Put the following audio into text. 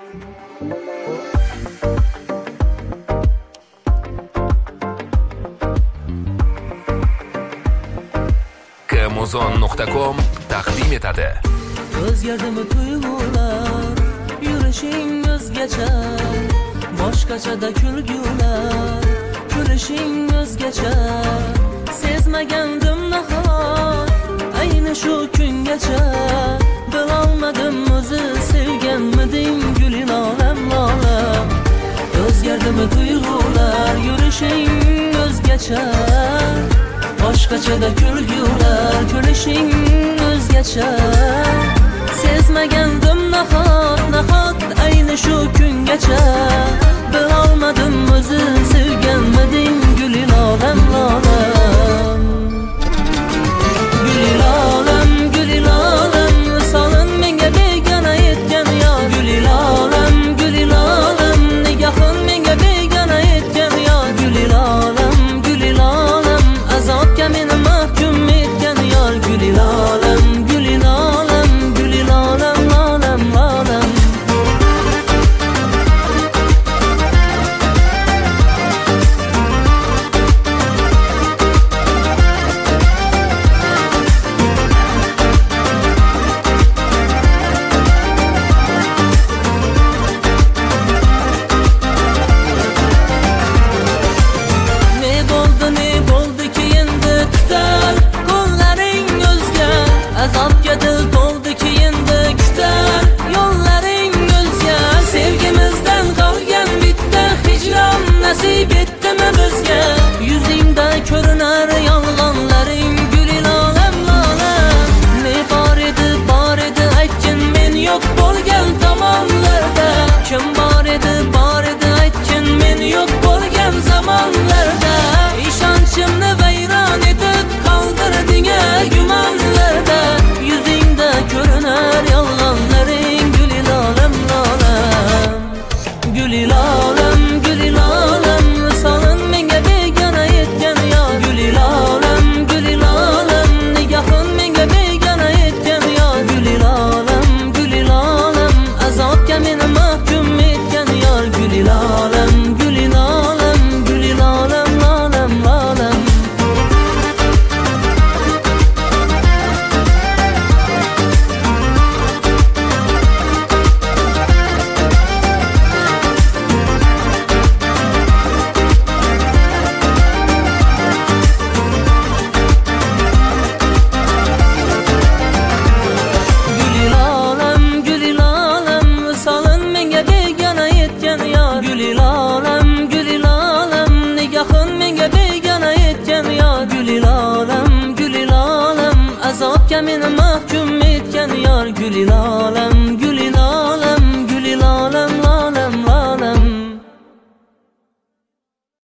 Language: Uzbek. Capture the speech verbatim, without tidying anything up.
Muzon nuqta com taqdim etadi. O'zgardimi tuyg'ular, yurishing o'zgacha, boshqachada kulgular, kulishing o'zgacha. Sezmagandim nahot, ayni shu kungacha, bilolmadim o'zi sevganmiding guling olam lolam. O'zgardimi tuyg'ular, yurishing o'zgacha, boshqachada kulgular, kulishing o'zgacha. Sezmagandim nahot, nahot ayni shu kungacha, bilolmadim o'zi sevganmiding guling olam lolam. Guling olam, guling olam, solin menga begona etgan yor. Guling olam, guling olam, nigohin menga begona etgan yor. Guling olam, guling olam, azobga meni mahkum etgan yor. Guling olam, guling olam, guling olam, olam, olam. Azobga dil to'ldiki endi kutar yo'llaring o'zga. Sevgimizdan qolgan bitta hijron nasib etdimi bizga? Yuzingda ko'rinar yolg'onlaring, guling olam lolam. Ne bor edi, bor edi aytgin men yo'q bo'lgan tomonlarda. Kim bor edi, bor edi aytgin men yo'q bo'lgan zamonlarda. Ishonchimni vayron etib qoldirding gumonlarda. Yuzingda ko'rinar yolg'onlaring, guling olam lolam. Guling olam, guling olam, solin menga begona etgan yor. Guling olam, guling olam, nigohin menga begona etgan yor. Guling olam, guling olam, azobga meni mahkum etgan yor. Guling olam, guling olam, guling olam, olam, olam. Guling olam, guling olam, solin menga begona etgan yor. Guling olam, guling olam, nigohin menga begona etgan yor. Guling olam, guling olam, azobga meni mahkum etgan yor. Guling olam.